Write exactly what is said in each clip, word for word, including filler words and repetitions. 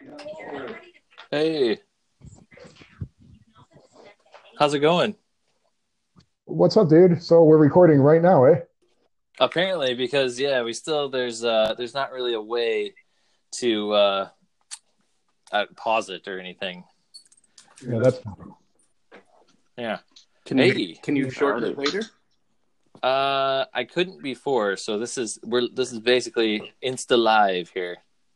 Hey, how's it going? What's up, dude? So we're recording right now, eh? Apparently, because yeah, we still there's uh there's not really a way to uh, uh pause it or anything. Yeah, that's Yeah. Can you Hey, can you shorten it later? uh, I couldn't before, so this is we're this is basically Insta Live here.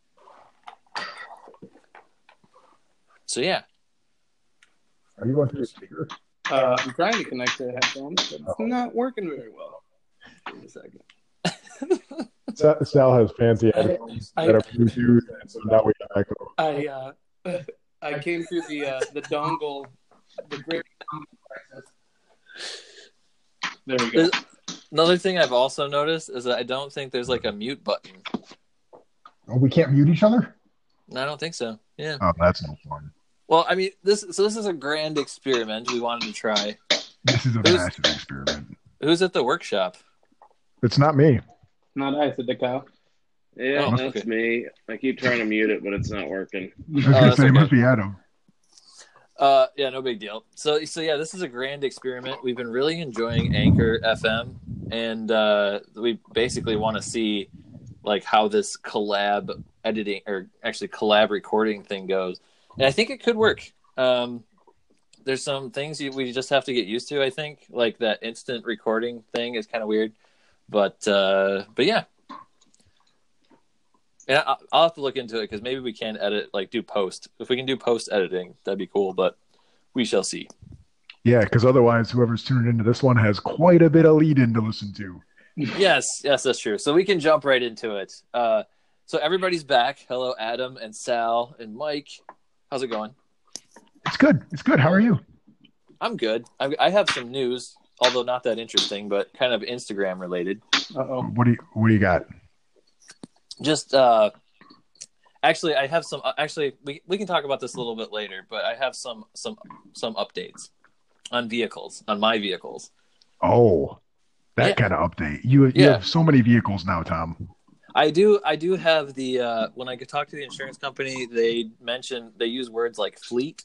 So yeah, Are you going through the speaker? Uh, I'm trying to connect to headphones, but it's not working very well. Wait a second. Sa- Sal has fancy headphones I- that are Bluetooth, and so now we can echo. I uh, I came through the uh, the dongle, the great dongle crisis. There we go. There's- another thing I've also noticed is that I don't think there's like a mute button. Oh, we can't mute each other? I don't think so. Yeah. Oh, that's no fun. Well, I mean, this so this is a grand experiment we wanted to try. This is a Who's- massive experiment. Who's at the workshop? It's not me. Not I, said the cow. Yeah, Oh, that's okay. me. I keep trying to mute it, but it's not working. I was Oh, going to that's say, it okay. must be Adam. Uh, yeah, no big deal. So, so yeah, this is a grand experiment. We've been really enjoying Anchor F M, and uh, we basically want to see like how this collab editing or actually collab recording thing goes. And I think it could work. Um, there's some things you, we just have to get used to. I think like that instant recording thing is kind of weird, but uh, but yeah. And I, I'll have to look into it because maybe we can edit, like do post. If we can do post editing, that'd be cool. But we shall see. Yeah, because otherwise, whoever's tuning into this one has quite a bit of lead-in to listen to. Yes, yes, that's true. So we can jump right into it. Uh, so everybody's back. Hello, Adam and Sal and Mike. How's it going? It's good. It's good. How are you? I'm good. I, I have some news, although not that interesting, but kind of Instagram related. Uh oh. What do you What do you got? Just uh, actually, I have some. Actually, we we can talk about this a little bit later, but I have some some some updates on vehicles, on my vehicles. Oh, that Yeah. kind of update. You, you Yeah. have so many vehicles now, Tom. I do. I do have the. Uh, when I talk to the insurance company, they mention they use words like fleet,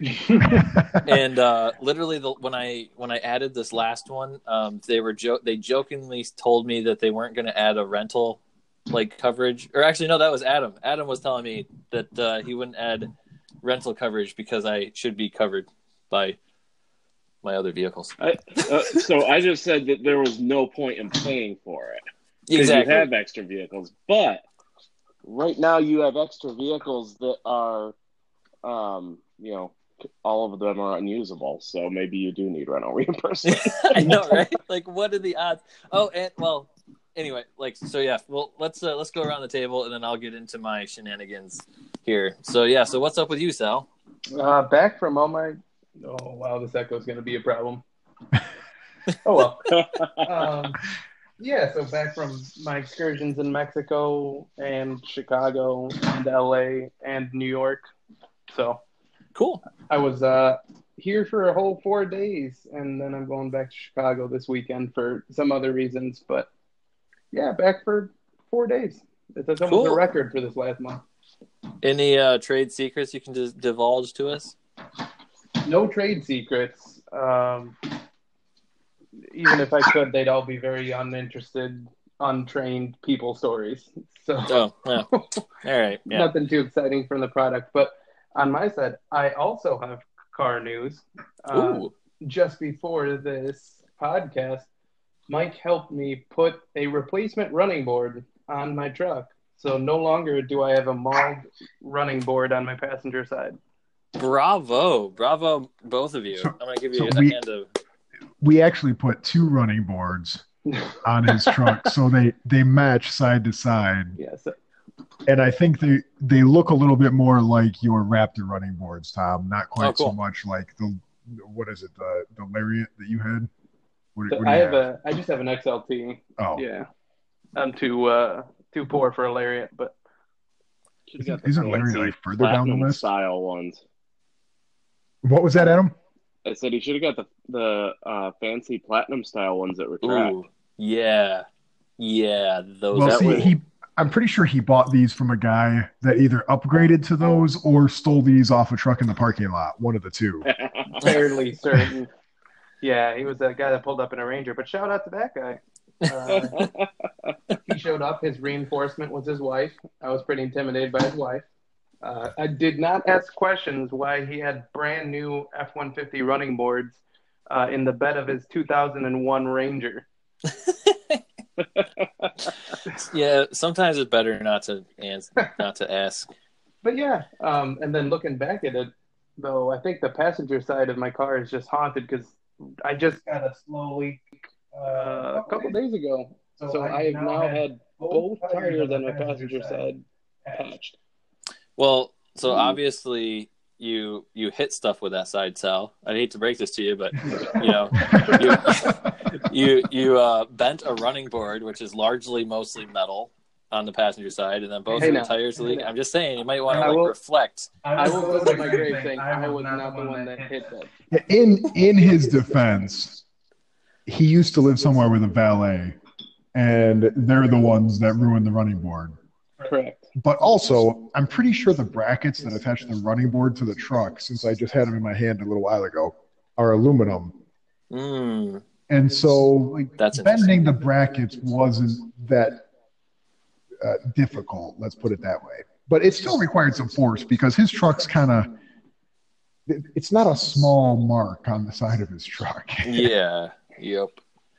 and uh, literally the, when I when I added this last one, um, they were jo- they jokingly told me that they weren't going to add a rental like coverage, or actually no, that was Adam. Adam was telling me that uh, he wouldn't add rental coverage because I should be covered by my other vehicles. I, uh, so I just said that there was no point in paying for it because Exactly. you have extra vehicles. But right now you have extra vehicles that are, um, you know, all of them are unusable. So maybe you do need rental reimbursement. I know, right? Like, what are the odds? Oh, and well, anyway, like, so yeah. Well, let's uh, let's go around the table, and then I'll get into my shenanigans here. So yeah. So what's up with you, Sal? Uh, back from all my. Oh wow, this echo is going to be a problem. Oh well. Um, yeah, so back from my excursions in Mexico and Chicago and L A and New York. So Cool. I was uh, here for a whole four days, and then I'm going back to Chicago this weekend for some other reasons. But yeah, back for four days. That's almost Cool. a record for this last month. Any uh, trade secrets you can just divulge to us? No trade secrets. Um, even if I could, they'd all be very uninterested, untrained people stories. So Oh, yeah. All right. Yeah. nothing too exciting from the product. But on my side, I also have car news. Uh, Ooh. just before this podcast, Mike helped me put a replacement running board on my truck. So no longer do I have a mauled running board on my passenger side. Bravo. Bravo, both of you. So- I'm going to give so you a we- hand of. We actually put two running boards on his truck, so they they match side to side. Yeah, so And I think they they look a little bit more like your Raptor running boards, Tom. Not quite Oh, cool. so much like the what is it the the Lariat that you had. What, So what do I you have a, I just have an X L T. Oh, Yeah, I'm too uh too poor for a Lariat, but Should've got the Isn't Larry, fancy like, further down the platinum list? style ones. what was that, Adam? I said he should have got the the uh, fancy platinum style ones that retract. Ooh. Yeah. Yeah. Those Well, that see, were- he I'm pretty sure he bought these from a guy that either upgraded to those or stole these off a truck in the parking lot. One of the two. Fairly certain. Yeah, he was that guy that pulled up in a Ranger. But shout out to that guy. Uh, he showed up. His reinforcement was his wife. I was pretty intimidated by his wife. Uh, I did not ask questions why he had brand new F one fifty running boards uh, in the bed of his two thousand one Ranger. Yeah, sometimes it's better not to answer, not to ask. But yeah, um, and then looking back at it, though, I think the passenger side of my car is just haunted because I just got a slow leak uh, a couple days ago. So, so I have now had both tires on my passenger side patched. Well, so obviously you you hit stuff with that side, Sal. I hate to break this to you, but you know, you you, you uh, bent a running board, which is largely mostly metal, on the passenger side, and then both Hey, of the now. tires leak. I'm just saying, you might want to I like will- reflect. I will go to my grave saying I was not the one that hit that. In in his defense, he used to live somewhere with a valet, and they're the ones that ruined the running board. Correct. But also, I'm pretty sure the brackets that attach the running board to the truck, since I just had them in my hand a little while ago, are aluminum. Mm, And so like, That's bending the brackets wasn't that uh, difficult, let's put it that way. But it still required some force because his truck's kind of – it's not a small mark on the side of his truck. yeah. Yep.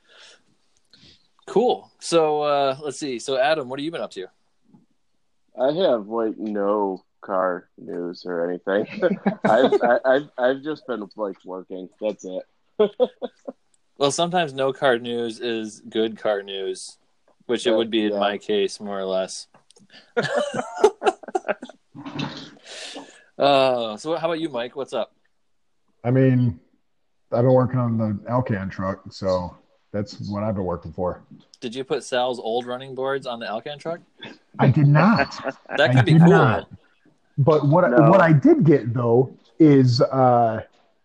Cool. So uh, let's see. So Adam, what have you been up to? I have like no car news or anything. I've, I, I've I've just been like working. That's it. Well, sometimes no car news is good car news, which it would be in Yeah. my case, more or less. uh, so how about you, Mike? What's up? I mean, I've been working on the Alcan truck, so that's what I've been working for. Did you put Sal's old running boards on the Alcan truck? I did not. That I could be did cool. not. But what No. what I did get though is uh,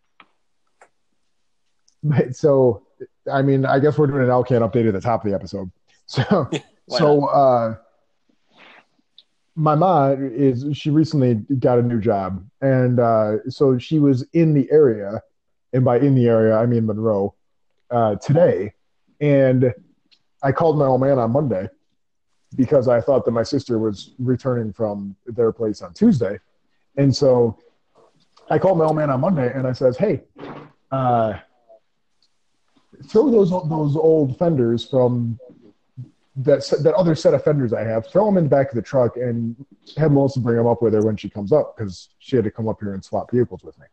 so I mean I guess we're doing an Alcan update at the top of the episode. So Why so uh, my mom is she recently got a new job, and uh, so she was in the area, and by in the area I mean Monroe uh, today, and I called my old man on Monday because I thought that my sister was returning from their place on Tuesday. And so I called my old man on Monday and I says, hey, uh, throw those those old fenders from that that other set of fenders I have, throw them in the back of the truck and have Melissa bring them up with her when she comes up because she had to come up here and swap vehicles with me.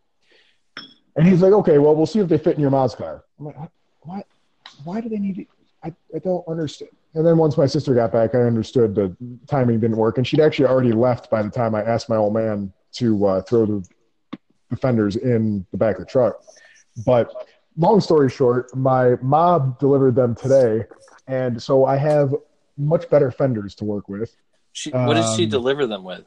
And he's like, okay, well, we'll see if they fit in your mom's car. I'm like, what? Why do they need to? I, I don't understand. And then once my sister got back, I understood the timing didn't work. And she'd actually already left by the time I asked my old man to uh, throw the, the fenders in the back of the truck. But long story short, my mom delivered them today. And so I have much better fenders to work with. She, what did she Um, deliver them with?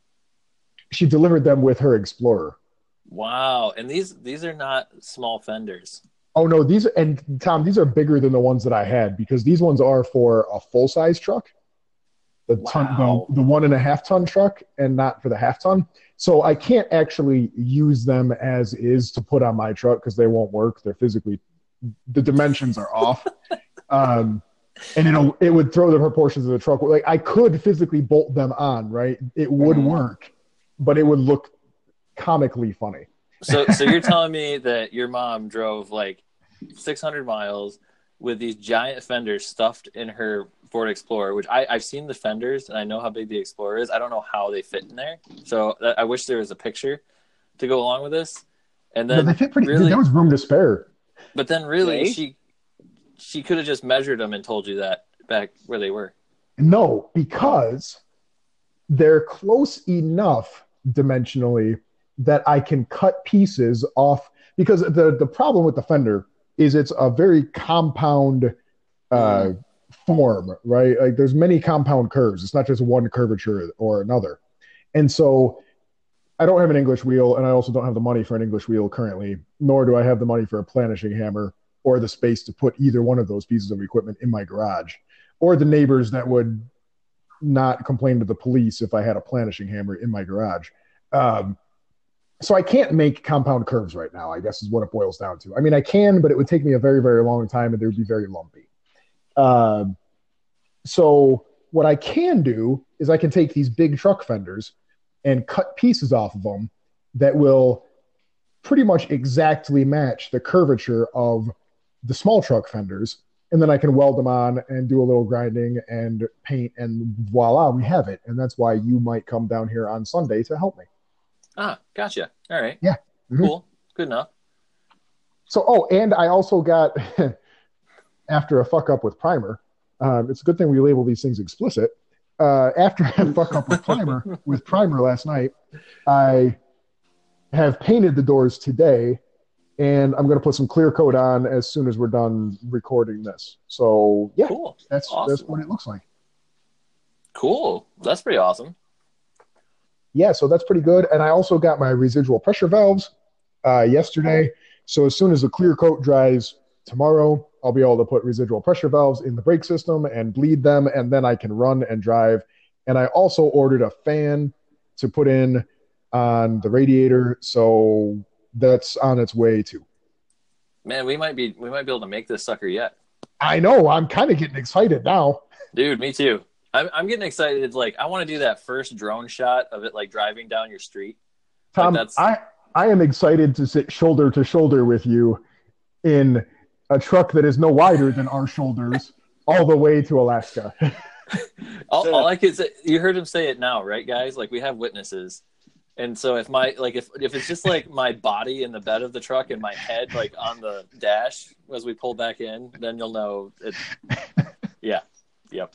She delivered them with her Explorer. Wow. And these these are not small fenders. Oh no, these and Tom, these are bigger than the ones that I had because these ones are for a full size truck, the ton, Wow. the, the one and a half ton truck, and not for the half ton. So I can't actually use them as is to put on my truck because they won't work. They're physically, the dimensions are off, um, and it'll it would throw the proportions of the truck. Like I could physically bolt them on, right? It would work, but it would look comically funny. So so you're telling me that your mom drove like six hundred miles with these giant fenders stuffed in her Ford Explorer, which I, I've seen the fenders and I know how big the Explorer is. I don't know how they fit in there. So I wish there was a picture to go along with this. And No, then they fit pretty. really, There was room to spare. but then really Right? she she could have just measured them and told you that back where they were. No, because they're close enough dimensionally that I can cut pieces off. Because the, the problem with the fender is it's a very compound uh, form, right? Like there's many compound curves. It's not just one curvature or another. And so I don't have an English wheel, and I also don't have the money for an English wheel currently, nor do I have the money for a planishing hammer or the space to put either one of those pieces of equipment in my garage, or the neighbors that would not complain to the police if I had a planishing hammer in my garage. Um, so I can't make compound curves right now, I guess is what it boils down to. I mean, I can, but it would take me a very, very long time and they would be very lumpy. Uh, so what I can do is I can take these big truck fenders and cut pieces off of them that will pretty much exactly match the curvature of the small truck fenders. And then I can weld them on and do a little grinding and paint, and voila, we have it. And that's why you might come down here on Sunday to help me. Ah, gotcha. All right. Yeah. Mm-hmm. Cool. Good enough. So, oh, and I also got, after a fuck up with primer, um, it's a good thing we label these things explicit. Uh, after I fuck up with primer, with primer last night, I have painted the doors today, and I'm going to put some clear coat on as soon as we're done recording this. So, yeah, cool. That's awesome. That's what it looks like. Cool. That's pretty awesome. Yeah, so that's pretty good. And I also got my residual pressure valves uh, yesterday. So as soon as the clear coat dries tomorrow, I'll be able to put residual pressure valves in the brake system and bleed them, and then I can run and drive. And I also ordered a fan to put in on the radiator, so that's on its way too. Man, we might be we might be able to make this sucker yet. I know. I'm kind of getting excited now. Dude, me too. I'm I'm getting excited. Like, I want to do that first drone shot of it, like driving down your street. Tom, like that's... I I am excited to sit shoulder to shoulder with you in a truck that is no wider than our shoulders all the way to Alaska. all, all I could say, you heard him say it now, right, guys? Like, we have witnesses. And so if my like if if it's just like my body in the bed of the truck and my head like on the dash as we pull back in, then you'll know it. Yeah. Yep.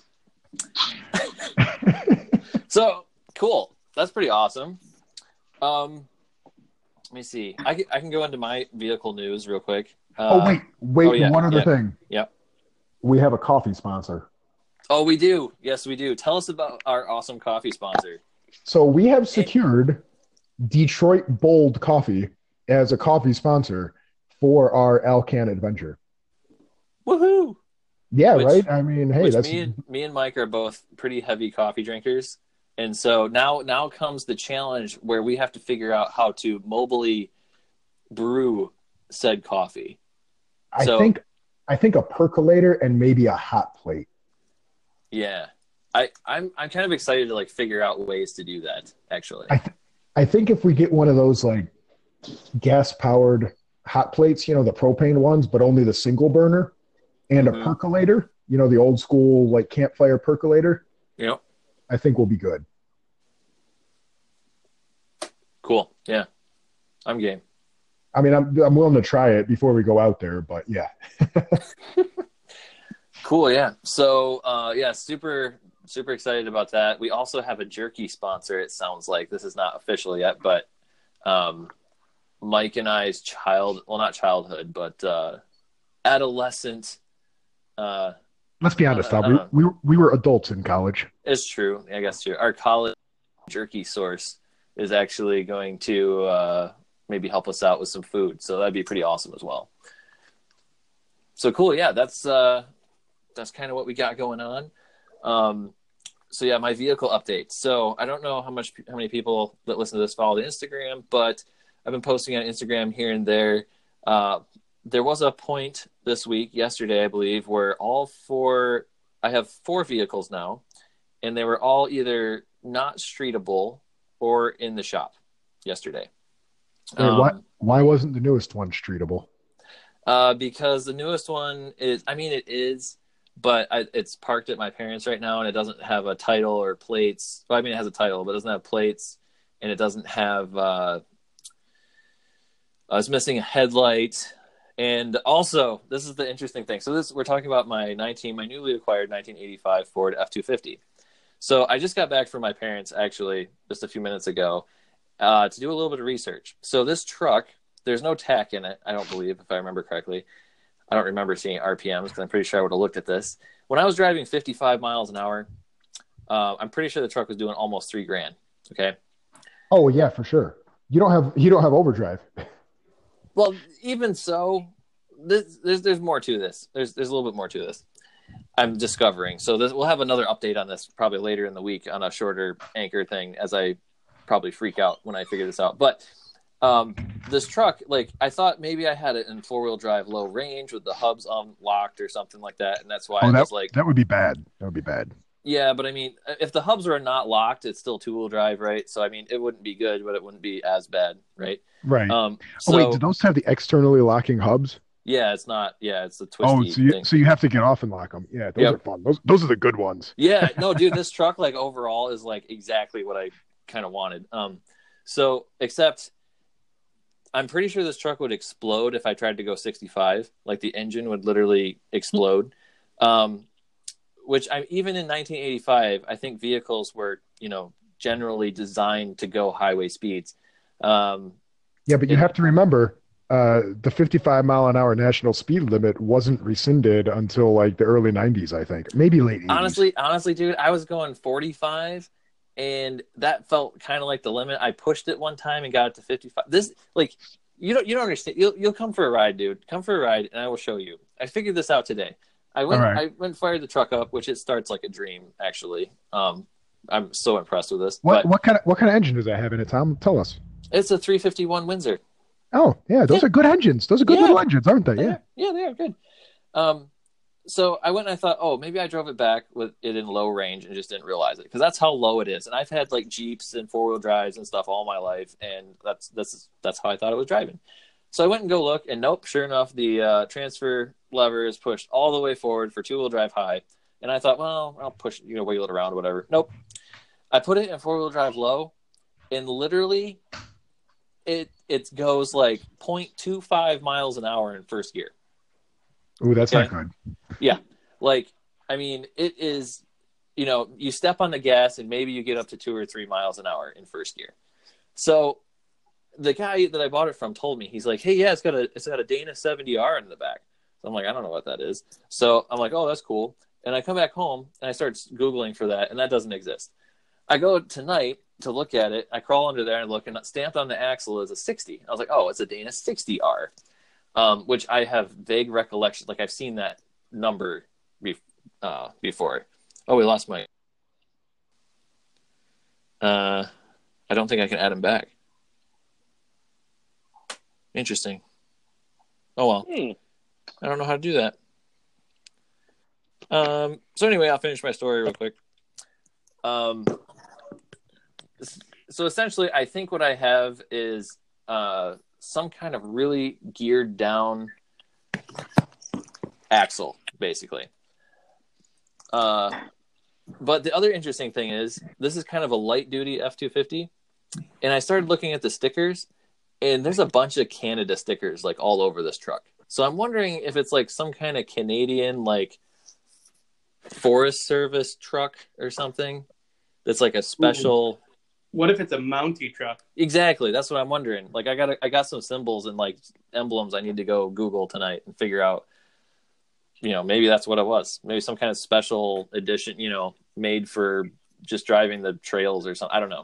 So cool. That's pretty awesome. Um, let me see. I can, I can go into my vehicle news real quick. Uh, oh wait, wait. oh, yeah, one other yeah, thing. Yep. We have a coffee sponsor. Oh, we do. Yes, we do. Tell us about our awesome coffee sponsor. So we have secured Detroit Bold Coffee as a coffee sponsor for our Alcan adventure. Woohoo! Yeah, which, right? I mean, hey, that's... Me and, me and Mike are both pretty heavy coffee drinkers. And so now now comes the challenge where we have to figure out how to mobily brew said coffee. I so, think I think a percolator and maybe a hot plate. Yeah. I, I'm I'm kind of excited to like figure out ways to do that, actually. I, th- I think if we get one of those like gas powered hot plates, you know, the propane ones, but only the single burner, and mm-hmm. a percolator, you know, the old school like campfire percolator. Yep. I think we'll be good. Cool. Yeah. I'm game. I mean, I'm I'm willing to try it before we go out there, but yeah. Cool. Yeah. So, uh, yeah, super, super excited about that. We also have a jerky sponsor. It sounds like this is not official yet, but um, Mike and I's child, well, not childhood, but uh, adolescent. Uh, Let's be honest, Tom. We, we we were adults in college. It's true. I guess true. Our college jerky source is actually going to uh, maybe help us out with some food. So that'd be pretty awesome as well. So cool. Yeah, that's uh, that's kind of what we got going on. Um, so yeah, my vehicle updates. So I don't know how much how many people that listen to this follow the Instagram, but I've been posting on Instagram here and there. Uh, there was a point this week, yesterday, I believe, where all four, I have four vehicles now, and they were all either not streetable or in the shop yesterday. Wait, um, why, why wasn't the newest one streetable? Uh, because the newest one is, I mean, it is, but I, it's parked at my parents' right now, and it doesn't have a title or plates. Well, I mean, it has a title, but it doesn't have plates, and it doesn't have, uh, I was missing a headlight. And also, this is the interesting thing. So this, we're talking about my nineteen, my newly acquired nineteen eighty-five Ford F two fifty. So I just got back from my parents, actually, just a few minutes ago, uh, to do a little bit of research. So this truck, there's no tack in it, I don't believe, if I remember correctly. I don't remember seeing R P Ms because I'm pretty sure I would have looked at this. When I was driving fifty-five miles an hour, uh, I'm pretty sure the truck was doing almost three grand. Okay. Oh yeah, for sure. You don't have you don't have overdrive. Well, even so, this, there's there's more to this. There's there's a little bit more to this. I'm discovering. So this, we'll have another update on this probably later in the week on a shorter anchor thing, as I probably freak out when I figure this out. But um, this truck, like I thought maybe I had it in four wheel drive, low range with the hubs unlocked or something like that, and that's why Oh, I that, was like, that would be bad. That would be bad. yeah. But I mean, if the hubs are not locked, it's still two wheel drive, right? So I mean, it wouldn't be good, but it wouldn't be as bad, right? Right. Um, so, oh wait, do those have the externally locking hubs? Yeah, it's not. Yeah, it's the twisty Oh, so you, thing. so you have to get off and lock them. Yeah, those Yep. are fun. Those those are the good ones. Yeah, no, dude, this truck like overall is like exactly what I kind of wanted. Um, so except I'm pretty sure this truck would explode if I tried to go sixty-five. Like the engine would literally explode. um, which I even in nineteen eighty-five, I think vehicles were you know generally designed to go highway speeds. Um, Yeah, but you it- have to remember. Uh, the fifty-five mile an hour national speed limit wasn't rescinded until like the early nineties, I think, maybe late eighties. honestly, honestly, dude, I was going forty-five, and that felt kind of like the limit. I pushed it one time and got it to fifty-five. This, like, you don't, you don't understand. You'll, you'll come for a ride, dude. Come for a ride, and I will show you. I figured this out today. I went, All right. I went, and fired the truck up, which it starts like a dream. Actually, um, I'm so impressed with this. What But what kind of what kind of engine does that have in it, Tom? Tell us. it's a three fifty-one Windsor. Oh, yeah, those Yeah. are good engines. Those are good Yeah. little engines, aren't they? They Yeah. are. Yeah, they are good. Um, so I went and I thought, oh, maybe I drove it back with it in low range and just didn't realize it because that's how low it is. And I've had like Jeeps and four wheel drives and stuff all my life, and that's that's that's how I thought it was driving. So I went and go look, and nope, sure enough, the uh, transfer lever is pushed all the way forward for two wheel drive high. And I thought, well, I'll push, you know, wiggle it around, whatever. Nope. I put it in four wheel drive low, and literally, it it goes like zero point two five miles an hour in first gear. Ooh, that's Okay. not good. Yeah. Like, I mean, it is, you know, you step on the gas and maybe you get up to two or three miles an hour in first gear. So the guy that I bought it from told me, he's like, hey, yeah, it's got a, it's got a Dana seventy R in the back. So I'm like, I don't know what that is. So I'm like, oh, that's cool. And I come back home and I start Googling for that, and that doesn't exist. I go tonight to look at it. I crawl under there and look, and stamped on the axle is a sixty. I was like, oh, it's a Dana sixty R, um, which I have vague recollections. Like I've seen that number be, uh, before. Oh, we lost my. Uh, I don't think I can add him back. Interesting. Oh well, Hmm. I don't know how to do that. Um. So anyway, I'll finish my story real quick. Um. So essentially, I think what I have is uh some kind of really geared down axle, basically. Uh, but the other interesting thing is this is kind of a light duty F two fifty, and I started looking at the stickers, and there's a bunch of Canada stickers like all over this truck. So I'm wondering if it's like some kind of Canadian like Forest Service truck or something that's like a special. What if it's a Mountie truck? Exactly, that's what I'm wondering. Like I got I got some symbols and like emblems I need to go Google tonight and figure out. You know, maybe that's what it was. Maybe some kind of special edition, you know, made for just driving the trails or something. I don't know.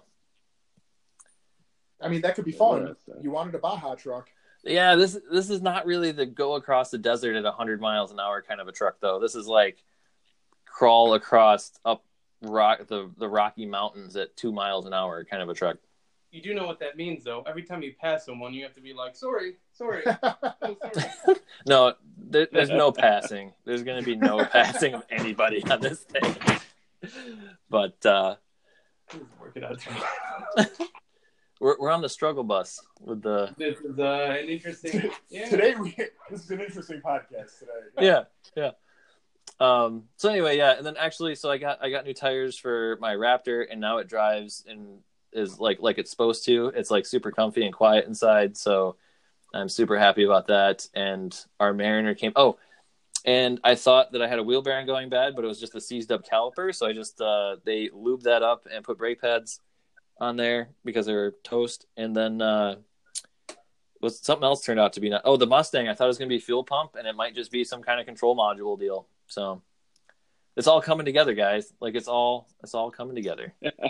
I mean, that could be fun. Interesting. You wanted a Baja truck. Yeah, this this is not really the go across the desert at one hundred miles an hour kind of a truck, though. This is like crawl across up rock the, the Rocky Mountains at two miles an hour kind of a truck. You do know what that means, though. Every time you pass someone, you have to be like, sorry, sorry. Oh, sorry. No, there, there's no passing. There's going to be no passing of anybody on this thing. But uh, Work it out. we're we're on the struggle bus with the This is uh, an interesting. Yeah. Today, we this is an interesting podcast today. yeah yeah. Um. So anyway, yeah, and then actually, so I got I got new tires for my Raptor, and now it drives and is like like it's supposed to. It's like super comfy and quiet inside. So I'm super happy about that. And our Mariner came. Oh, and I thought that I had a wheel bearing going bad, but it was just a seized up caliper. So I just uh, they lubed that up and put brake pads on there because they were toast. And then uh, was something else turned out to be not. Oh, the Mustang. I thought it was going to be fuel pump, and it might just be some kind of control module deal. So it's all coming together, guys. Like it's all it's all coming together.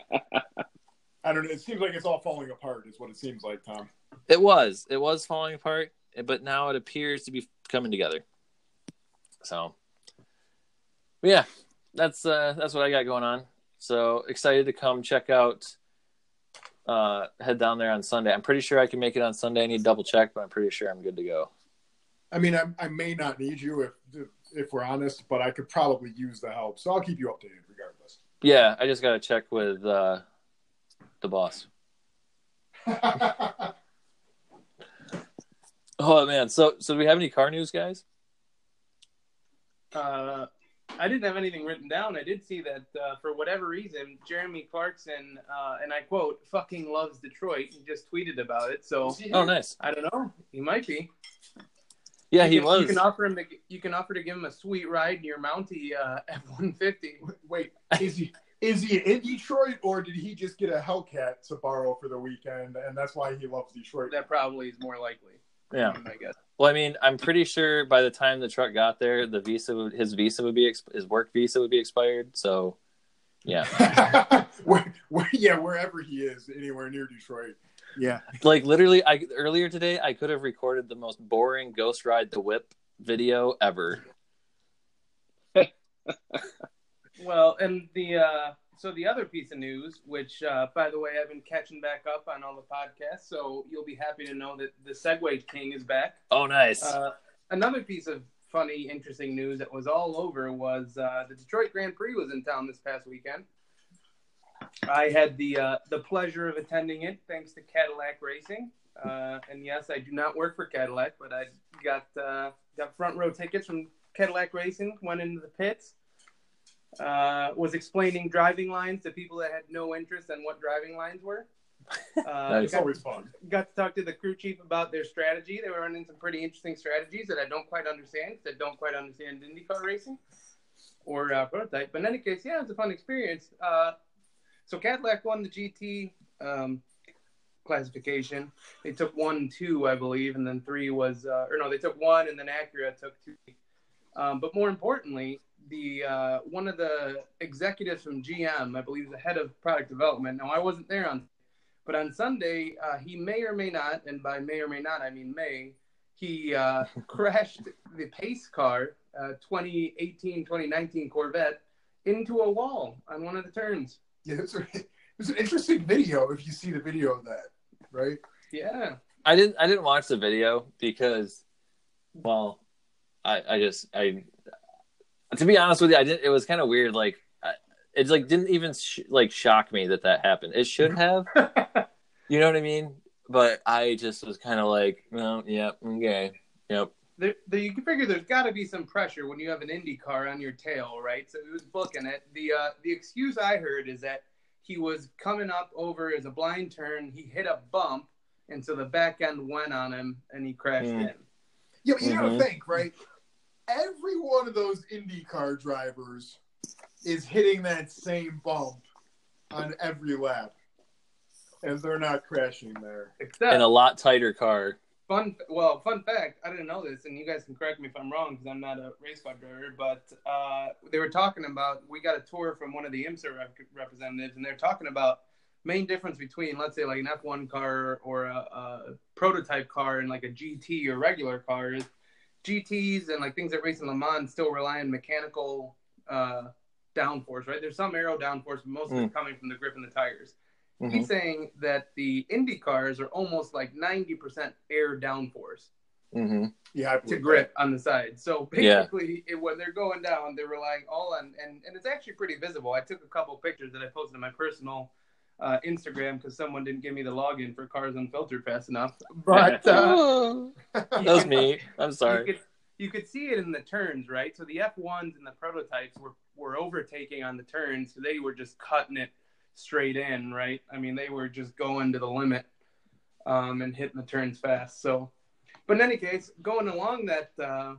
I don't know. It seems like it's all falling apart. Is what it seems like, Tom. It was. It was falling apart, but now it appears to be coming together. So But yeah, that's uh, that's what I got going on. So excited to come check out. Uh, head down there on Sunday. I'm pretty sure I can make it on Sunday. I need to double check, but I'm pretty sure I'm good to go. I mean, I, I may not need you if if we're honest, but I could probably use the help. So I'll keep you updated regardless. Yeah, I just got to check with uh, the boss. Oh man, so so do we have any car news, guys? Uh, I didn't have anything written down. I did see that uh, for whatever reason, Jeremy Clarkson, uh, and I quote, "fucking loves Detroit." He just tweeted about it. So, Oh, nice. I don't know. He might be. Yeah, you he can, was. You can offer him to. You can offer to give him a sweet ride in your Mountie uh, F one fifty. Wait, is he is he in Detroit, or did he just get a Hellcat to borrow for the weekend, and that's why he loves Detroit? That probably is more likely. Yeah, I guess. Well, I mean, I'm pretty sure by the time the truck got there, the visa, would, his visa would be, his work visa would be expired. So, yeah, where, where, yeah, wherever he is, anywhere near Detroit. Yeah, like literally, I earlier today I could have recorded the most boring Ghost Ride the Whip video ever. Well, and the uh, so the other piece of news, which uh, by the way I've been catching back up on all the podcasts, so you'll be happy to know that the Segway King is back. Oh, nice. Uh, another piece of funny, interesting news that was all over was uh, the Detroit Grand Prix was in town this past weekend. I had the uh, the pleasure of attending it, thanks to Cadillac Racing. Uh, and yes, I do not work for Cadillac, but I got uh, got front row tickets from Cadillac Racing. Went into the pits, uh, was explaining driving lines to people that had no interest in what driving lines were. Uh, it's got, always fun. Got to talk to the crew chief about their strategy. They were running some pretty interesting strategies that I don't quite understand. That don't quite understand IndyCar racing or uh, prototype. But in any case, yeah, it was a fun experience. Uh, So Cadillac won the G T um, classification. They took one and two, I believe, and then three was, uh, or no, they took one and then Acura took two. Um, but more importantly, the uh, one of the executives from G M, I believe, the head of product development. Now I wasn't there on, but on Sunday uh, he may or may not, and by may or may not I mean may, he uh, crashed the pace car, uh, twenty eighteen twenty nineteen Corvette, into a wall on one of the turns. Yeah, it's, a, it's an interesting video if you see the video of that, right? Yeah. I didn't. I didn't watch the video because, well, I, I just I. To be honest with you, I didn't. It was kind of weird. Like, I, it like didn't even sh- like shock me that that happened. It should have. You know what I mean? But I just was kind of like, well, yep, yeah, okay, yep. There, there, you can figure there's got to be some pressure when you have an Indy car on your tail, right? So he was booking it. The uh, the excuse I heard is that he was coming up over as a blind turn. He hit a bump, and so the back end went on him, and he crashed Mm. in. Yeah, but you Mhm. gotta think, right? Every one of those IndyCar drivers is hitting that same bump on every lap, and they're not crashing there. Except In a lot tighter car. Fun, well, fun fact, I didn't know this, and you guys can correct me if I'm wrong because I'm not a race car driver, but uh, they were talking about, we got a tour from one of the IMSA rep- representatives, and they're talking about main difference between, let's say, like an F one car or a, a prototype car and like a G T or regular car is G Ts and like things that race in Le Mans still rely on mechanical uh, downforce, right? There's some aero downforce, but most of it's coming from the grip and the tires. Mhm. He's saying that the Indy cars are almost like ninety percent air downforce Mm-hmm. Yeah, I to believe grip on the side. So Yeah. basically, it, when they're going down, they're relying all on, and, and it's actually pretty visible. I took a couple pictures that I posted on my personal uh, Instagram because someone didn't give me the login for Cars Unfiltered fast enough. But uh, That was me. I'm sorry. You could, you could see it in the turns, right? So the F ones and the prototypes were, were overtaking on the turns, so they were just cutting it straight in, right? I mean, they were just going to the limit um, and hitting the turns fast. So, but in any case, going along that uh,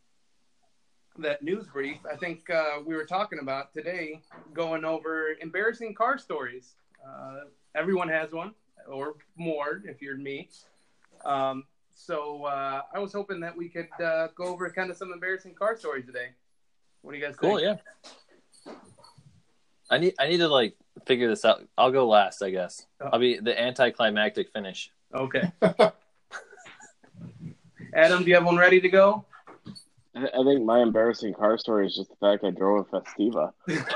that news brief, I think uh, we were talking about today, going over embarrassing car stories. Uh, everyone has one, or more if you're me. Um, so uh, I was hoping that we could uh, go over kind of some embarrassing car stories today. What do you guys think? Cool. Yeah. I need. I need to like figure this out. I'll go last, I guess. Oh. I'll be the anticlimactic finish. Okay. Adam, do you have one ready to go? I, I think my embarrassing car story is just the fact I drove a Festiva.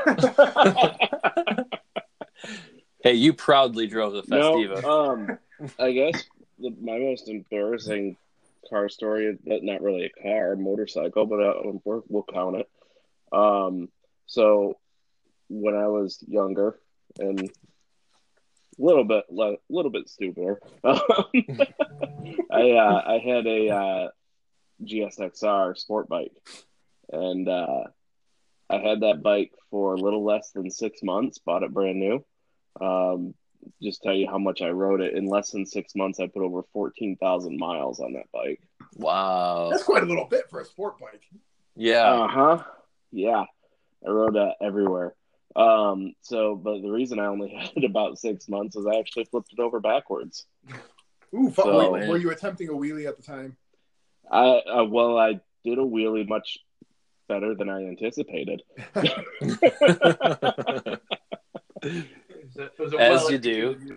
Hey, you proudly drove the Festiva. No, um, I guess the, my most embarrassing car story is that not really a car, a motorcycle, but uh, we'll, we'll count it. Um, so when I was younger and a little bit, a little bit stupider, I uh, I had a uh, G S X R sport bike, and uh, I had that bike for a little less than six months. Bought it brand new. Um, just tell you how much I rode it. In less than six months, I put over fourteen thousand miles on that bike. Wow. That's quite a little bit for a sport bike. Yeah. Uh-huh. Yeah. I rode that everywhere. Um, so, but the reason I only had it about six months is I actually flipped it over backwards. Ooh, fu- So- wait, were you attempting a wheelie at the time? I, uh, well, I did a wheelie much better than I anticipated. As you do.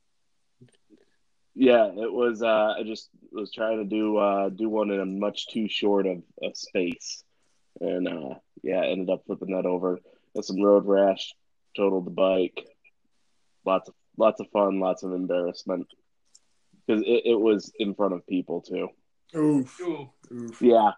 Yeah, it was, uh, I just was trying to do, uh, do one in a much too short of a space. And, uh, yeah, I ended up flipping that over. Got some road rash, totaled the bike. Lots of, lots of fun, lots of embarrassment. Because it, it was in front of people, too. Oof. Ooh. Oof. Yeah.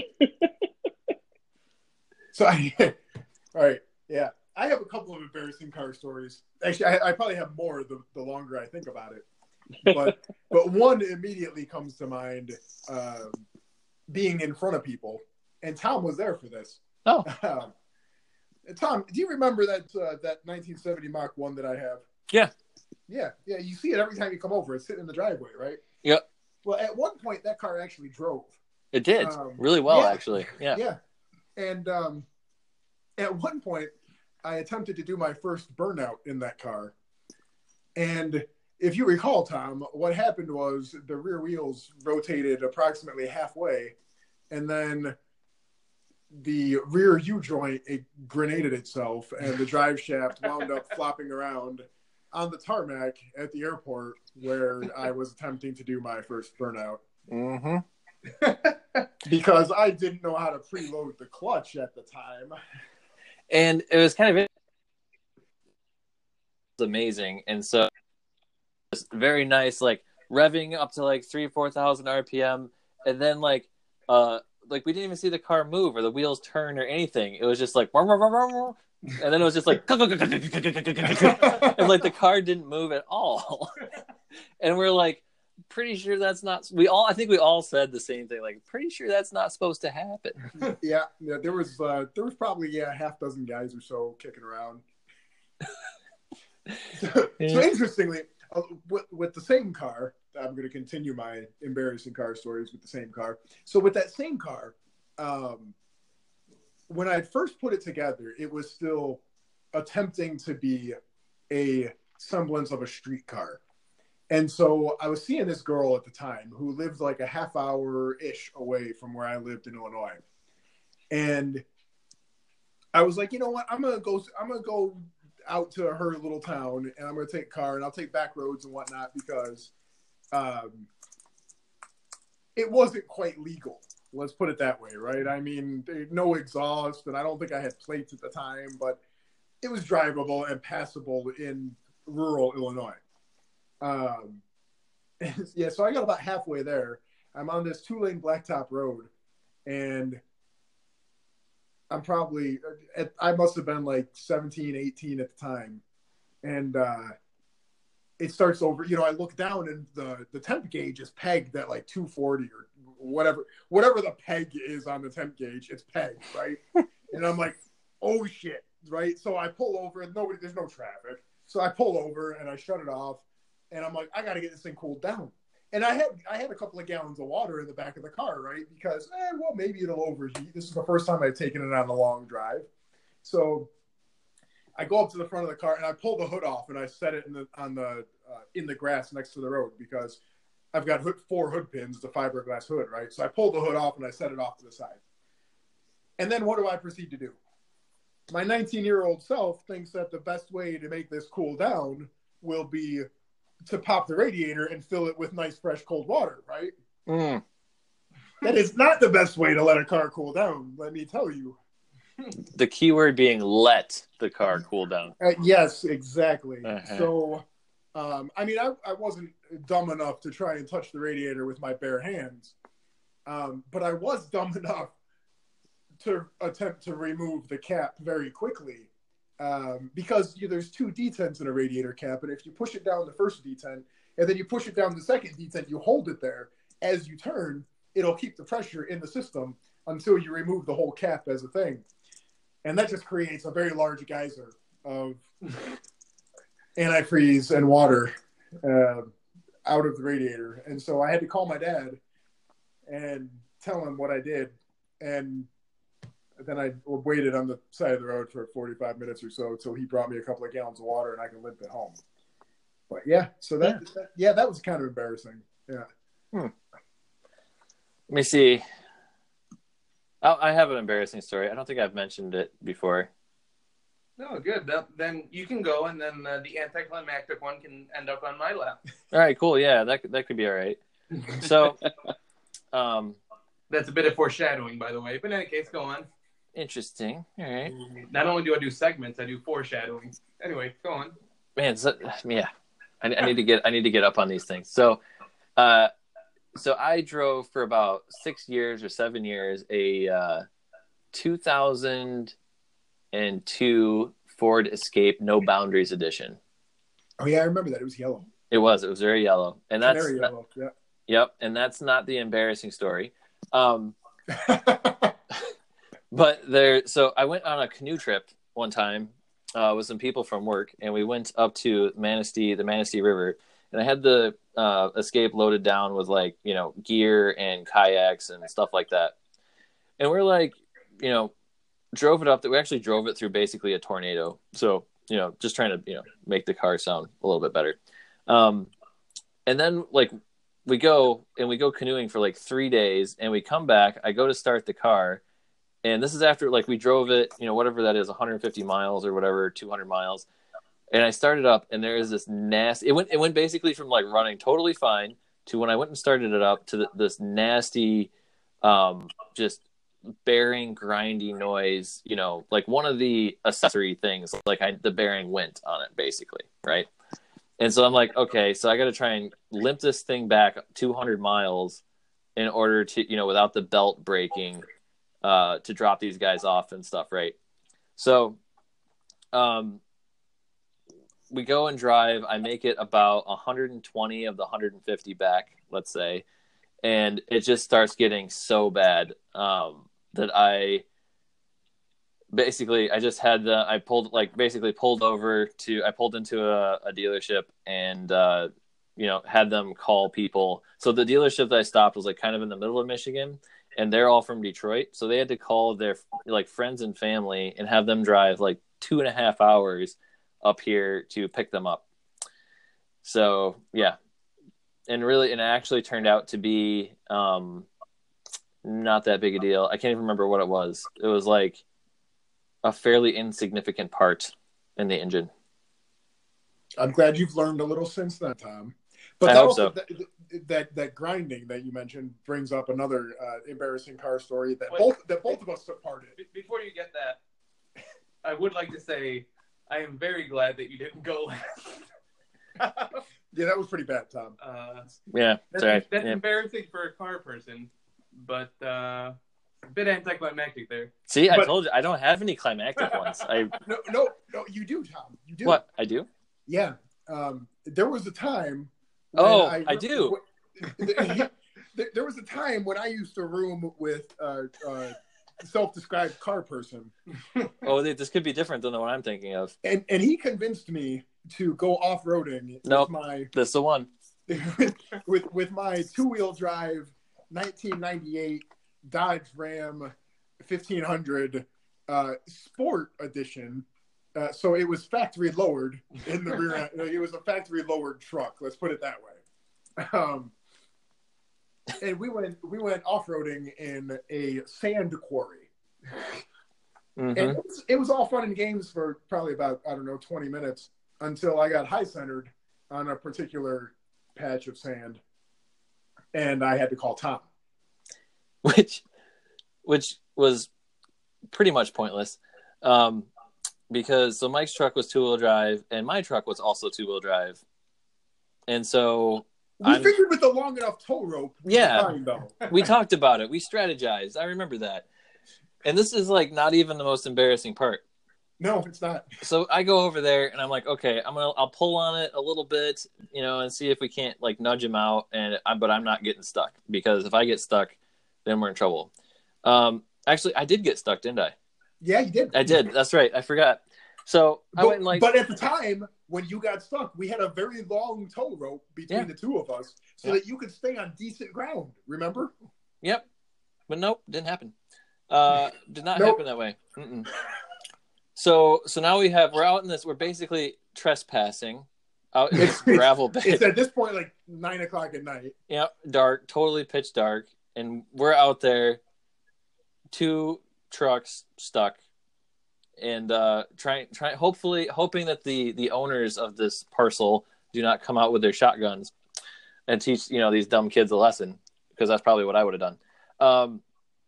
So, I, all right, yeah. I have a couple of embarrassing car stories. Actually, I, I probably have more the, the longer I think about it. But but one immediately comes to mind, um, being in front of people. And Tom was there for this. Oh. Um, Tom, do you remember that uh, that nineteen seventy Mach one that I have? Yeah. Yeah, yeah. You see it every time you come over. It's sitting in the driveway, right? Yep. Well, at one point, that car actually drove. It did Um, really well, yeah. actually. Yeah. Yeah. And um, at one point, I attempted to do my first burnout in that car. And if you recall, Tom, what happened was the rear wheels rotated approximately halfway, and then the rear U-joint, it grenaded itself, and the drive shaft wound up flopping around on the tarmac at the airport where I was attempting to do my first burnout. Mm-hmm. Because I didn't know how to preload the clutch at the time. And it was kind of amazing. And so it's very nice, like revving up to like three, four thousand R P M, and then like uh like we didn't even see the car move or the wheels turn or anything. It was just like and then it was just like and like the car didn't move at all. And we're like, pretty sure that's not we all I think we all said the same thing, like pretty sure that's not supposed to happen. Yeah, yeah, there was uh, there was probably yeah, a half dozen guys or so kicking around. so, Yeah. so interestingly, uh, with, with the same car, I'm going to continue my embarrassing car stories with the same car. So with that same car, um, when I first put it together, it was still attempting to be a semblance of a street car. And so I was seeing this girl at the time who lived like a half hour-ish away from where I lived in Illinois. And I was like, you know what? I'm going to go, I'm going to go out to her little town, and I'm going to take a car, and I'll take back roads and whatnot because um, it wasn't quite legal. Let's put it that way, right? I mean, no exhaust, and I don't think I had plates at the time, but it was drivable and passable in rural Illinois. Um, yeah, so I got about halfway there. I'm on this two-lane blacktop road, and I'm probably, at, I must have been like seventeen, eighteen at the time. And uh, it starts over, you know, I look down and the, the temp gauge is pegged at like two forty or whatever, whatever the peg is on the temp gauge, it's pegged, right? And I'm like, oh shit, right? So I pull over and nobody, there's no traffic. So I pull over and I shut it off. And I'm like, I got to get this thing cooled down. And I had I had a couple of gallons of water in the back of the car, right? Because, eh, well, maybe it'll overheat. This is the first time I've taken it on a long drive. So I go up to the front of the car and I pull the hood off and I set it in the on the uh, in the grass next to the road because I've got hood, four hood pins, the fiberglass hood, right? So I pull the hood off and I set it off to the side. And then what do I proceed to do? My nineteen-year-old self thinks that the best way to make this cool down will be to pop the radiator and fill it with nice, fresh, cold water, right? Mm. That is not the best way to let a car cool down, let me tell you. The key word being let the car cool down. Uh, yes, exactly. Uh-huh. So, um, I mean, I, I wasn't dumb enough to try and touch the radiator with my bare hands, um, but I was dumb enough to attempt to remove the cap very quickly, um, because you know, there's two detents in a radiator cap, and if you push it down the first detent, and then you push it down the second detent, you hold it there. As you turn, it'll keep the pressure in the system until you remove the whole cap as a thing. And that just creates a very large geyser of antifreeze and water uh, out of the radiator. And so I had to call my dad and tell him what I did. And then I waited on the side of the road for forty-five minutes or so until he brought me a couple of gallons of water and I could limp it home. But yeah, so that, yeah, that, yeah, that was kind of embarrassing. Yeah. Hmm. Let me see. Oh, I have an embarrassing story. I don't think I've mentioned it before. No, good. That, then you can go, and then uh, the anticlimactic one can end up on my lap. All right, cool. Yeah, that that could be all right. So, um, that's a bit of foreshadowing, by the way. But in any case, go on. Interesting. All right. Not only do I do segments, I do foreshadowing. Anyway, go on. Man, so, yeah, I, I need to get I need to get up on these things. So, uh. So I drove for about six years or seven years a uh, two thousand two Ford Escape No Boundaries edition. Oh yeah, I remember that. It was yellow. It was. It was very yellow, and that's very yellow. Not, yeah. Yep, and that's not the embarrassing story. Um, but there. So I went on a canoe trip one time uh, with some people from work, and we went up to Manistee, the Manistee River. And I had the uh, Escape loaded down with, like, you know, gear and kayaks and stuff like that. And we're like, you know, drove it up. That we actually drove it through basically a tornado. So, you know, just trying to, you know, make the car sound a little bit better. Um, and then, like, we go and we go canoeing for like three days. And we come back. I go to start the car. And this is after, like, we drove it, you know, whatever that is, one hundred fifty miles or whatever, two hundred miles. And I started up, and there is this nasty. It went. It went basically from like running totally fine to when I went and started it up to the, this nasty, um, just bearing grinding noise. You know, like one of the accessory things. Like I, the bearing went on it, basically, right? And so I'm like, okay, so I got to try and limp this thing back two hundred miles in order to, you know, without the belt breaking, uh, to drop these guys off and stuff, right? So, um. We go and drive. I make it about one hundred twenty of the one hundred fifty back, let's say. And it just starts getting so bad um, that I basically, I just had the, I pulled, like, basically pulled over to, I pulled into a, a dealership and, uh, you know, had them call people. So the dealership that I stopped was, like, kind of in the middle of Michigan, and they're all from Detroit. So they had to call their, like, friends and family and have them drive, like, two and a half hours up here to pick them up. So yeah, and really, and it actually turned out to be um, not that big a deal. I can't even remember what it was. It was like a fairly insignificant part in the engine. I'm glad you've learned a little since that time. But I that, hope also, so. that, that that grinding that you mentioned brings up another uh, embarrassing car story that Wait, both that both of us took part in. Before you get that, I would like to say I am very glad that you didn't go last. Yeah, that was pretty bad, Tom. Uh, Yeah, that's sorry. that's Yeah. embarrassing for a car person, but uh, a bit anticlimactic there. See, I But- told you I don't have any climactic ones. I No, no, no, you do, Tom. You do. what I do? Yeah. Um, there was a time. when Oh, I do. there, there was a time when I used to room with a, a self-described car person, Oh, this could be different than the one I'm thinking of. and and he convinced me to go off-roading Nope. with my This is the one. with with my two-wheel drive nineteen ninety-eight Dodge Ram fifteen hundred uh, Sport Edition. Uh, so it was factory lowered in the rear end. It was a factory lowered truck. Let's put it that way. Um, and we went we went off roading in a sand quarry. Mhm. And it was, it was all fun and games for probably about, I don't know, twenty minutes until I got high centered on a particular patch of sand, and I had to call Tom. which which was pretty much pointless. Um, because so Mike's truck was two wheel drive and my truck was also two wheel drive. And so we I'm, figured with the long enough tow rope, yeah, fine, though. we talked about it. We strategized. I remember that. And this is like not even the most embarrassing part. No, it's not. So I go over there and I'm like, okay, I'm gonna I'll pull on it a little bit, you know, and see if we can't like nudge him out. And I, but I'm not getting stuck because if I get stuck, then we're in trouble. Um, actually, I did get stuck, didn't I? Yeah, you did. I did. That's right. I forgot. So I but, went and like, but at the time when you got stuck, we had a very long tow rope between Yeah. the two of us, so Yeah. that you could stay on decent ground. Remember? Yep. But nope, didn't happen. Uh, did not Nope. happen that way. Mm-mm. So so now we have we're out in this. We're basically trespassing out in this gravel bed. It's at this point like nine o'clock at night. Yep, dark, totally pitch dark, and we're out there, two trucks stuck, and uh, trying, trying, hopefully, hoping that the the owners of this parcel do not come out with their shotguns and teach you know these dumb kids a lesson, because that's probably what I would have done. Um,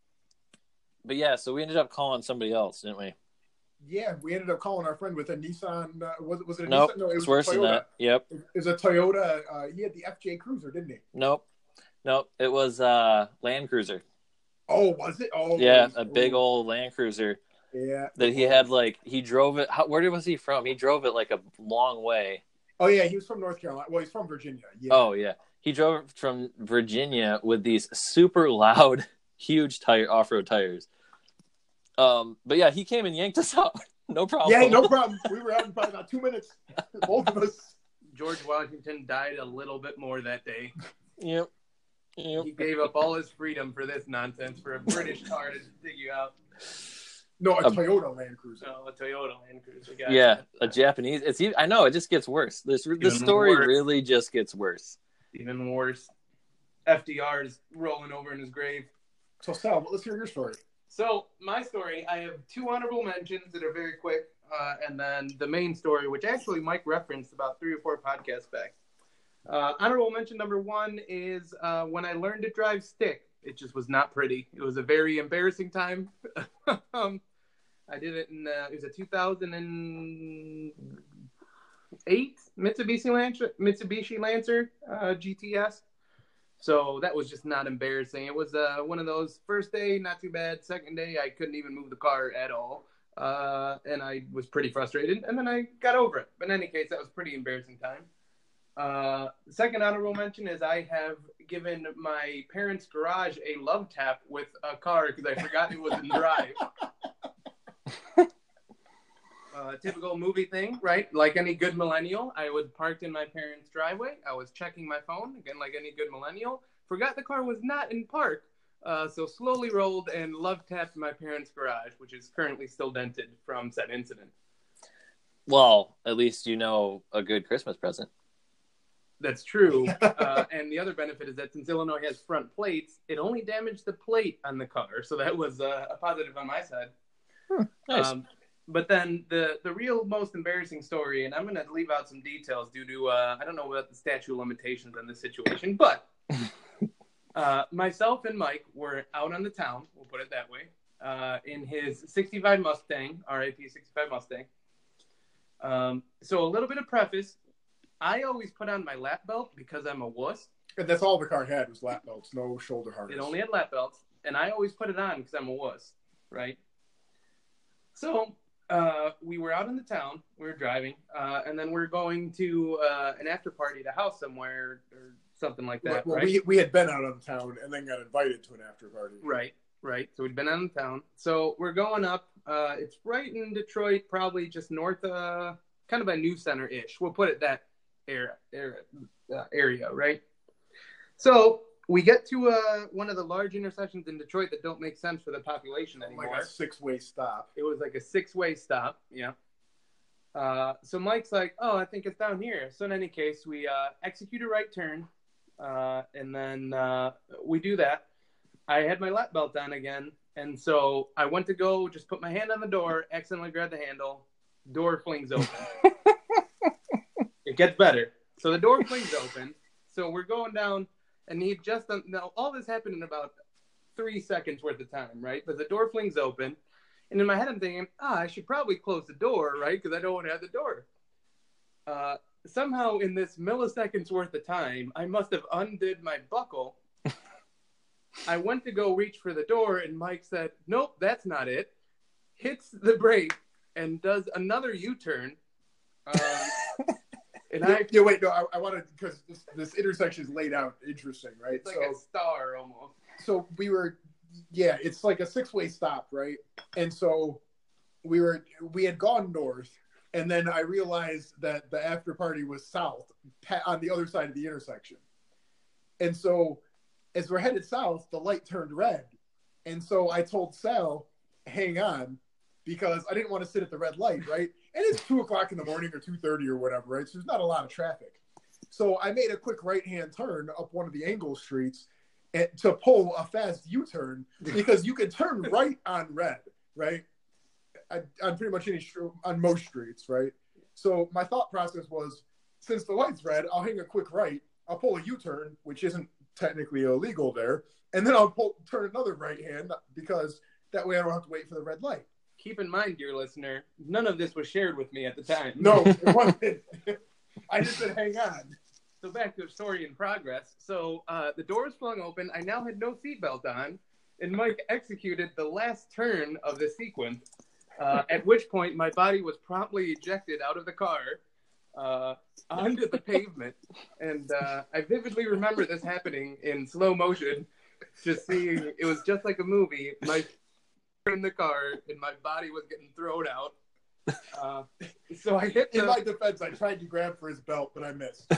but yeah, so we ended up calling somebody else, didn't we? Yeah, we ended up calling our friend with a Nissan. Uh, was, was it a Nope, Nissan? No, it was it's worse a than Toyota. that. Yep. It was a Toyota. Uh, he had the F J Cruiser, didn't he? Nope. Nope. It was uh Land Cruiser. Oh, was it? Oh, Yeah, it was- a big oh, old Land Cruiser Yeah. that he had. Like he drove it. How, where was he from? He drove it like a long way. Oh yeah, he was from North Carolina. Well, he's from Virginia. Yeah. Oh yeah, he drove it from Virginia with these super loud, huge tire off-road tires. Um, but yeah, he came and yanked us out. No problem. Yeah, no problem. We were out in probably about two minutes. Both of us. George Washington died a little bit more that day. Yep. Yep. He gave up all his freedom for this nonsense for a British car to dig you out. No, a Um, Toyota Land Cruiser. No, a Toyota Land Cruiser. Gotcha. Yeah, a Japanese. It's even- I know it just gets worse. This this Even story worse. really just gets worse. Even worse. F D R is rolling over in his grave. So, Sal, let's hear your story. So, my story, I have two honorable mentions that are very quick, uh, and then the main story, which actually Mike referenced about three or four podcasts back. Uh, honorable mention number one is uh, when I learned to drive stick. It just was not pretty. It was a very embarrassing time. um, I did it in, uh, it was a two thousand eight Mitsubishi Lancer, Mitsubishi Lancer uh, G T S. So that was just not embarrassing. It was uh, one of those first day, not too bad. Second day, I couldn't even move the car at all. Uh, and I was pretty frustrated. And then I got over it. But in any case, that was a pretty embarrassing time. Uh, the second honorable mention is I have given my parents' garage a love tap with a car because I forgot it was in drive. Uh, typical movie thing, right? Like any good millennial, I was parked in my parents' driveway. I was checking my phone, again, like any good millennial. Forgot the car was not in park. Uh, so slowly rolled and love tapped my parents' garage, which is currently still dented from said incident. Well, at least you know a good Christmas present. That's true. Uh, and the other benefit is that since Illinois has front plates, it only damaged the plate on the car. So that was uh, a positive on my side. Hmm, nice. Um, but then the, the real most embarrassing story, and I'm going to leave out some details due to, uh, I don't know about the statute of limitations on this situation, but uh, myself and Mike were out on the town, we'll put it that way, uh, in his sixty-five Mustang, R I P sixty-five Mustang. Um, so a little bit of preface. I always put on my lap belt because I'm a wuss. And that's all the car had was lap belts, no shoulder harness. It only had lap belts, and I always put it on because I'm a wuss, right? So uh, we were out in the town, we were driving, uh, and then we we're going to uh, an after party at a house somewhere or something like that, well, right? we, we had been out of the town and then got invited to an after party. Right, right. So we'd been out in town. So we're going up. Uh, it's right in Detroit, probably just north, uh, kind of by New Center-ish. We'll put it that area, area, uh, area, right? So we get to uh, one of the large intersections in Detroit that don't make sense for the population anymore. Like a six-way stop. It was like a six-way stop, yeah. Uh, so Mike's like, oh, I think it's down here. So in any case, we uh, execute a right turn, uh, and then uh, we do that. I had my lap belt on again, and so I went to go just put my hand on the door, accidentally grabbed the handle, door flings open. It gets better. So the door flings open. So we're going down, and he just, now all this happened in about three seconds worth of time, right? But the door flings open, and in my head I'm thinking, ah, I should probably close the door, right? Because I don't want to have the door. Uh, somehow in this milliseconds worth of time, I must have undid my buckle. I went to go reach for the door, and Mike said, nope, that's not it. Hits the brake and does another U-turn. Um, and yeah, I yeah, wait, no, I, I want to, because this, this intersection is laid out interesting, right? It's like so, a star almost. So we were, yeah, it's like a six-way stop, right? And so we were, we had gone north, and then I realized that the after party was south, on the other side of the intersection. And so as we're headed south, the light turned red. And so I told Sal, hang on, because I didn't want to sit at the red light, right? And it's two o'clock in the morning or two thirty or whatever, right? So there's not a lot of traffic. So I made a quick right-hand turn up one of the angle streets and, to pull a fast U-turn, because you can turn right on red, right? On pretty much any, on most streets, right? So my thought process was, since the light's red, I'll hang a quick right, I'll pull a U-turn, which isn't technically illegal there, and then I'll pull, turn another right hand, because that way I don't have to wait for the red light. Keep in mind, dear listener, none of this was shared with me at the time. No, it wasn't. I just said, hang on. So back to the story in progress. So uh, the doors flung open. I now had no seatbelt on, and Mike executed the last turn of the sequence, uh, at which point my body was promptly ejected out of the car uh, onto the pavement. And uh, I vividly remember this happening in slow motion, just seeing, it was just like a movie. My in the car, and my body was getting thrown out. Uh, so I hit the... In my defense, I tried to grab for his belt, but I missed.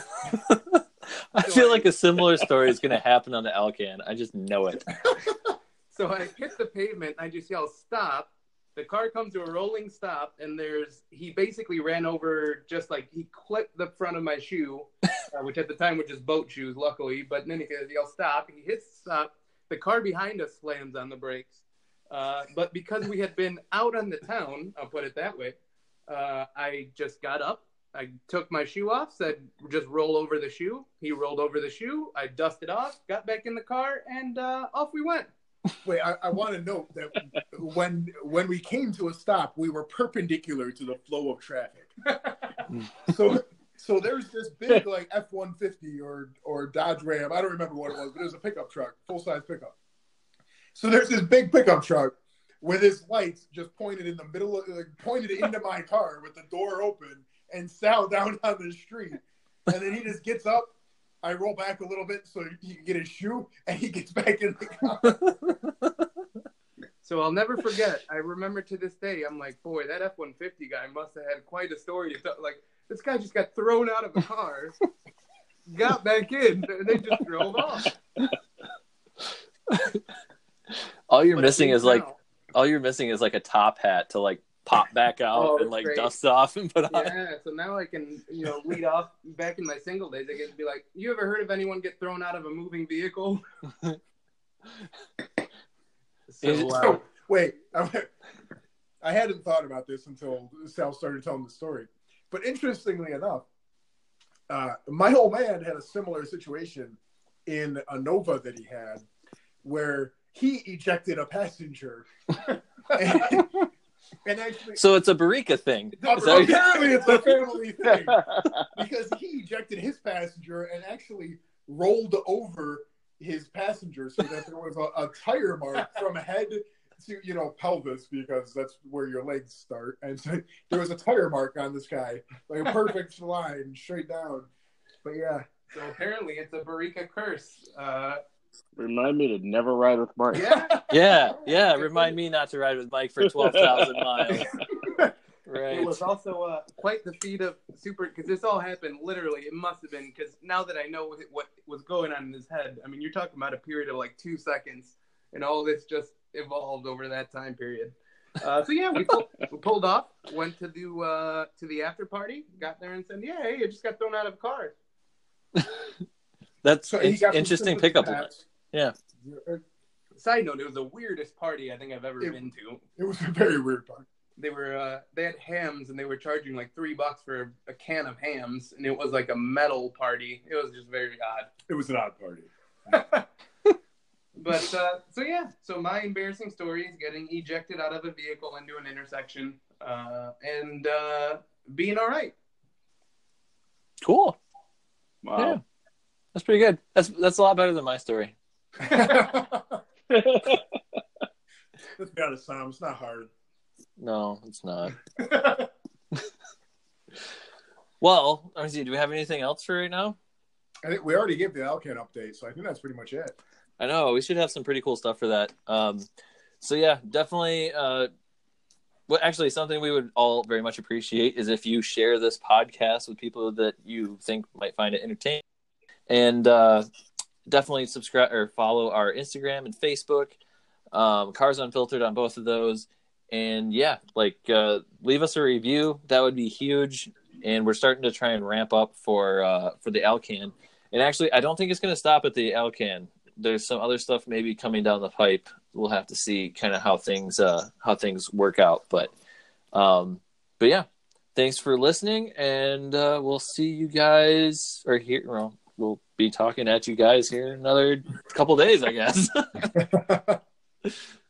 I feel like a similar story is going to happen on the Alcan. I just know it. So I hit the pavement. I just yell, stop. The car comes to a rolling stop, and there's... He basically ran over, just like, he clipped the front of my shoe, uh, which at the time were just boat shoes, luckily. But then he yells, stop. He hits stop. The car behind us slams on the brakes. Uh, but because we had been out on the town, I'll put it that way, uh, I just got up. I took my shoe off, said, just roll over the shoe. He rolled over the shoe. I dusted off, got back in the car, and uh, off we went. Wait, I, I want to note that when when we came to a stop, we were perpendicular to the flow of traffic. so so there's this big, like, F one fifty or, or Dodge Ram. I don't remember what it was, but it was a pickup truck, full-size pickup. So there's this big pickup truck with his lights just pointed in the middle, of, like, pointed into my car with the door open, and Sal down on the street. And then he just gets up. I roll back a little bit so he can get his shoe, and he gets back in the car. So I'll never forget. I remember to this day, I'm like, boy, that F one fifty guy must have had quite a story to tell. Like, this guy just got thrown out of the car, got back in, and they just drove off. All you're But missing is now, like all you're missing is like a top hat to like pop back out Oh, and like great. dust off and put on. Yeah, so now I can, you know, lead off back in my single days. I get to be like, you ever heard of anyone get thrown out of a moving vehicle? so, uh, So, wait, I, I hadn't thought about this until Sal started telling the story. But interestingly enough, uh, my old man had a similar situation in a Nova that he had, where he ejected a passenger. and, and actually, So it's a Barika thing. Is that- apparently it's a family thing, because he ejected his passenger and actually rolled over his passenger so that there was a, a tire mark from head to, you know, pelvis, because that's where your legs start. And so there was a tire mark on this guy, like a perfect line straight down. But yeah. so apparently it's a Barika curse. Uh, Remind me to never ride with Mark. yeah. Yeah, yeah. Remind me not to ride with Mike for twelve thousand miles. Right. It was also uh, quite the feat of super, because this all happened literally. It must have been, because now that I know what was going on in his head, I mean, you're talking about a period of like two seconds, and all this just evolved over that time period. Uh, so yeah, we, pull, we pulled off, went to do uh, to the after party, got there and said, "Yeah, hey, I just got thrown out of a car." That's So he in- got some interesting sympathy pickup line. pats. Yeah. Side note: it was the weirdest party I think I've ever It- been to. It was a very weird part. They were uh, they had hams, and they were charging like three bucks for a can of hams, and it was like a metal party. It was just very odd. It was an odd party. But uh, so yeah, so my embarrassing story is getting ejected out of a vehicle into an intersection, uh, and uh, being all right. Cool. Wow. Yeah, that's pretty good. That's that's a lot better than my story. Let's be honest, Sam. It's not hard. No, it's not. Well, let me see. Do we have anything else for right now? I think we already gave the Alcan update, so I think that's pretty much it. I know we should have some pretty cool stuff for that. Um, so yeah, definitely. Uh, well, actually, something we would all very much appreciate is if you share this podcast with people that you think might find it entertaining, and uh, definitely subscribe or follow our Instagram and Facebook. Um, Cars Unfiltered on both of those, and yeah, like uh, leave us a review. That would be huge. And we're starting to try and ramp up for uh, for the Alcan. And actually, I don't think it's going to stop at the Alcan. There's some other stuff maybe coming down the pipe. We'll have to see kind of how things uh, how things work out. But um, but yeah, thanks for listening, and uh, we'll see you guys or here. Well, we'll be talking at you guys here in another couple days, I guess.